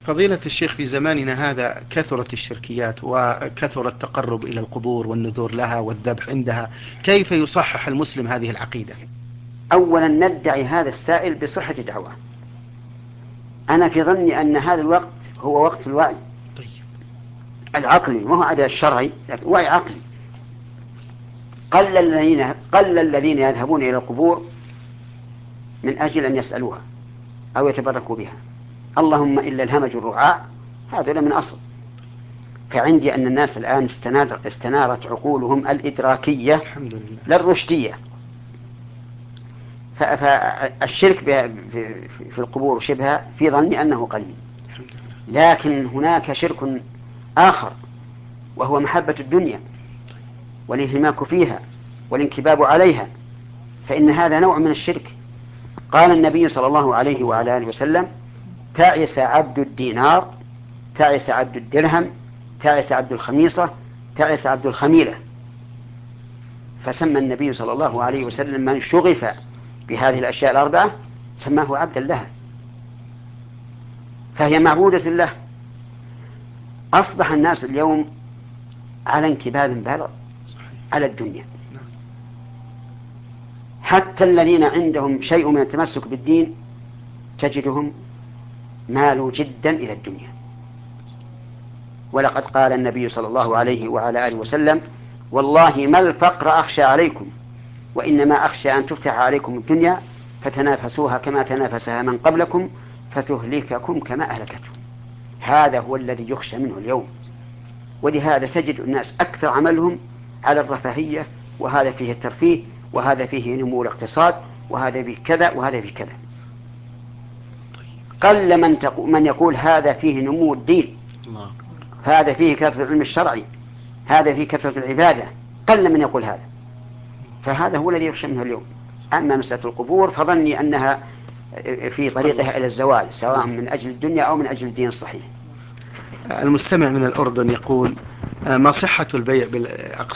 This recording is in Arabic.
فضيلة الشيخ، في زماننا هذا كثرت الشركيات وكثر التقرب إلى القبور والنذور لها والذبح عندها، كيف يصحح المسلم هذه العقيدة؟ أولا ندعي هذا السائل بصحة دعوة. أنا في ظني أن هذا الوقت هو وقت الوعي طيب. العقلي، ما هو عدا الشرعي، لكن وعي عقلي. قل الذين يذهبون إلى القبور من أجل أن يسألوها أو يتبركوا بها، اللهم إلا الهمج الرعاع، هذا من أصل. فعندي أن الناس الآن استنارت عقولهم الإدراكية الحمد لله. لا الرشدية. فالشرك في القبور شبهها في ظني أنه قليل، الحمد لله. لكن هناك شرك آخر، وهو محبة الدنيا والانهماك فيها والانكباب عليها، فإن هذا نوع من الشرك. قال النبي صلى الله عليه وعلى آله وسلم: تعس عبد الدينار، تعس عبد الدرهم، تعس عبد الخميصة، تعس عبد الخميلة. فسمى النبي صلى الله عليه وسلم من شغف بهذه الأشياء الأربعة سماه عبدا لها، فهي معبودة له. أصبح الناس اليوم على انكباب بالغ على الدنيا، حتى الذين عندهم شيء من التمسك بالدين تجدهم مالوا جدا إلى الدنيا. ولقد قال النبي صلى الله عليه وعلى آله وسلم: والله ما الفقر أخشى عليكم، وإنما أخشى أن تفتح عليكم الدنيا فتنافسوها كما تنافسها من قبلكم فتهلككم كما أهلكتهم. هذا هو الذي يخشى منه اليوم. ولهذا تجد الناس أكثر عملهم على الرفاهية، وهذا فيه الترفيه، وهذا فيه نمو الاقتصاد، وهذا فيه كذا وهذا فيه كذا. قل من يقول هذا فيه نمو الدين، هذا فيه كثرة العلم الشرعي، هذا فيه كثرة العبادة، قل من يقول هذا. فهذا هو الذي يخشى منه اليوم. أما مسألة القبور فظني أنها في طريقها إلى الزوال، سواء من أجل الدنيا أو من أجل الدين الصحيح. المستمع من الأردن يقول: ما صحة البيع بالأقساط